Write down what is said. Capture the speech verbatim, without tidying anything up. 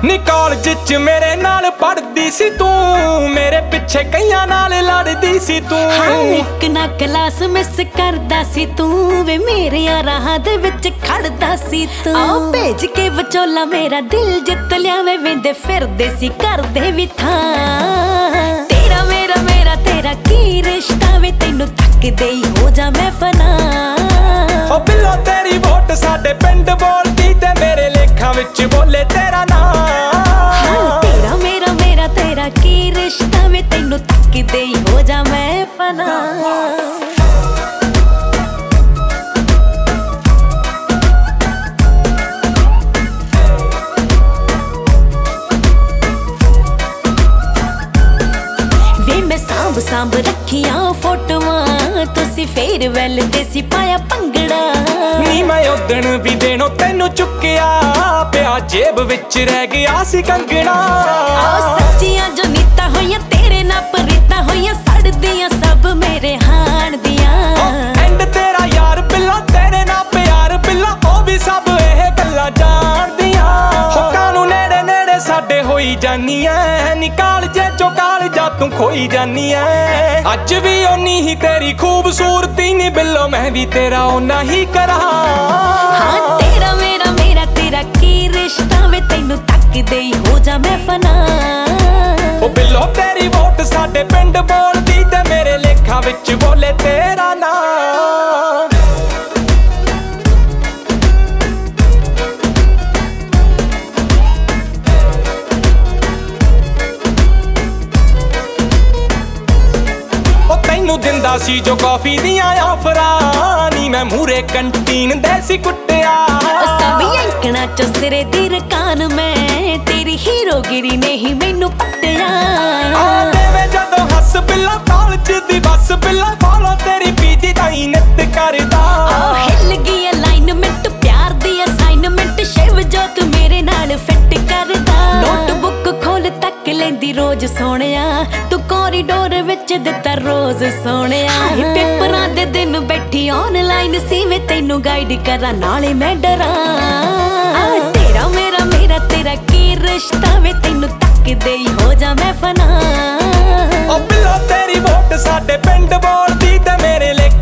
ਨੀ ਕਾਲਜ ਚ ਮੇਰੇ ਨਾਲ ਪੜਦੀ ਸੀ ਤੂੰ, ਮੇਰੇ ਪਿੱਛੇ ਕਈਆਂ ਨਾਲ ਲੜਦੀ ਸੀ ਤੂੰ। ਹਾਂ ਇੱਕ ਨਾ ਕਲਾਸ ਮਿਸ ਕਰਦਾ ਸੀ ਤੂੰ ਵੇ, ਮੇਰੇ ਰਾਹਾਂ ਦੇ ਵਿੱਚ ਖੜਦਾ ਸੀ ਤੂੰ। ਆ ਭੇਜ ਕੇ ਵਿਚੋਲਾ ਮੇਰਾ ਦਿਲ ਜਿੱਤ ਲਿਆ ਵੇ, ਵੇਂਦੇ ਫਿਰਦੇ ਸੀ ਕਰਦੇ ਵੀ ਥਾਂ। ਤੇਰਾ ਮੇਰਾ ਮੇਰਾ ਤੇਰਾ ਕੀ ਰਿਸ਼ਤਾ ਵੇ, ਤੈਨੂੰ ਤੱਕਦੇ ਹੀ ਹੋ ਜਾ ਮੈਂ ਫਨਾ। ਓ ਬਿੱਲੋ ਤੇਰੀ ਵੋਟ ਸਾਡੇ ਪਿੰਡ ਬੋਲਦੀ ਤੇ ਮੇਰੇ ਲੇਖਾਂ ਵਿੱਚ ਬੋਲੇ ਤੇਰਾ ਨਾਂ। ਤੇਰਾ ਮੇਰਾ ਮੇਰਾ ਤੇਰਾ ਕੀ ਰਿਸ਼ਤਾ ਵੇ, ਤੈਨੂੰ ਤੱਕਦੇ ਹੀ ਹੋ ਜਾ ਮੈਂ ਫਨਾ। ਵੇ ਮੈਂ ਸਾਂਭ ਸਾਂਭ ਰੱਖੀਆਂ ਫੋਟੋਆਂ, ਤੁਸੀਂ ਫੇਅਰਵੈਲ ਤੇ ਸੀ ਪਾਇਆ ਭੰਗੜਾ। ਨੀ ਮੈਂ ਉਦਣ ਵੀ ਦੇਣੋਂ ਤੈਨੂੰ ਚੁੱਕਿਆ, ਪਿਆ ਜੇਬ ਵਿੱਚ ਰਹਿ ਗਿਆ ਸੀ ਕੰਗਣਾ। ਆ ਸੱਚੀਆਂ ਜੋ ਨੀਤਾਂ ਹੋਈਆਂ ਤੇਰੇ ਨਾਲ ਪ੍ਰੀਤਾਂ ਹੋਈਆਂ, ਸੜਦੀਆਂ ਸਭ ਮੇਰੇ ਹਾਣ ਦੀਆਂ। ਐਂਡ ਤੇਰਾ ਯਾਰ ਬਿੱਲਾ ਤੇਰੇ ਨਾਲ ਪਿਆਰ ਬਿੱਲਾ, ਉਹ ਵੀ ਸਭ ਇਹ ਗੱਲਾਂ ਜਾਣਦੀਆਂ। ਹੋ ਕਾਨੂੰ ਨੇੜੇ ਨੇੜੇ ਸਾਡੇ ਹੋਈ ਜਾਨੀ ਐ, ਨੀ ਕਾਲਜੇ ਚੋਂ ਕਾਲਜਾ ਤੂੰ ਖੋਈ ਜਾਨੀ ਐ। ਅੱਜ ਵੀ ਓਨੀ ਹੀ ਤੇਰੀ ਖੂਬਸੂਰਤੀ ਨੀ ਬਿੱਲੋ, ਮੈਂ ਵੀ ਤੇਰਾ ਓਨਾ ਹੀ ਕਰਾਂ। ਹਾਂ ਤੇਰਾ ਮੇਰਾ ਮੇਰਾ ਤੇਰਾ ਕੀ ਰਿਸ਼ਤਾ ਵੇ, ਤੈਨੂੰ ਤੱਕਦੇ ਹੀ ਹੋ ਜਾ ਮੈਂ ਫਨਾ। ਓ ਬਿੱਲੋ ਤੇਰੀ ਵੋਟ ਸਾਡੇ ਪਿੰਡ ਬੋਲਦੀ ਤੇ ਮੇਰੇ ਲੇਖਾਂ ਵਿੱਚ ਬੋਲੇ ਤੇਰਾ ਨਾਂ। ਤੈਨੂੰ ਦਿੰਦਾ ਸੀ ਜੋ ਕਾਫੀ ਦੀਆਂ ਆਫਰਾਂ, ਨੀ ਮੈਂ ਮੂਰੇ ਕੰਟੀਨ ਦੇ ਸੀ ਕੁੱਟਿਆ। ਸਭ ਯੰਕਣਾ ਚ ਸਿਰੇ ਦੀ ਰਕਾਨ, ਮੈਂ ਤੇਰੀ ਹੀਰੋਗਿਰੀ ਨੇ ਹੀ ਮੈਨੂੰ ਪੱਟਿਆ। ਆ ਦੇਵੇ ਜਦੋਂ ਹੱਸ ਬਿੱਲਾ ਕਾਲਜ ਦੀ ਬੱਸ ਬਿੱਲਾ, ਫੋਲੋ ਤੇਰੀ ਪੀਜੀ ਦਾ ਹੀ ਨਿੱਤ ਕਰਦਾ। ਆ ਹਿੱਲ ਗਈ ਅਲਾਈਨਮੈਂਟ ਪਿਆਰ ਦੀ ਅਸਾਈਨਮੈਂਟ, ਸ਼ਿਵ ਜੋ ਤੂੰ ਮੇਰੇ ਨਾਲ ਫਿੱਟ ਕਰਦਾ। ਨੋਟਬੁੱਕ ਖੋਲ ਤੱਕ ਲੈਂਦੀ ਰੋਜ਼ ਸੋਹਣਿਆ, ਤੂੰ ਕੋਰੀਡੋਰ ਵਿੱਚ ਦਿੱਤਾ ਰੋਜ਼ ਸੋਹਣਿਆ। ਪੇਪਰਾਂ ਦੇ ਦਿਨ ਬੈਠੀ ਆਨਲਾਈਨ ਸੀ ਵੇ, ਤੈਨੂੰ ਗਾਈਡ ਕਰਾਂ ਨਾਲੇ ਮੈਂ ਡਰਾਂ। ਤੇਰਾ ਮੇਰਾ ਮੇਰਾ ਤੇਰਾ ਕੀ ਰਿਸ਼ਤਾ ਵੇ, ਤੈਨੂੰ ਤੱਕਦੇ ਹੀ ਹੋ ਜਾ ਮੈਂ ਫਨਾ। ਓ ਬਿੱਲੋ ਤੇਰੀ ਵੋਟ ਸਾਡੇ ਪਿੰਡ ਬੋਲਦੀ ਤੇ ਮੇਰੇ ਲੇਖਾਂ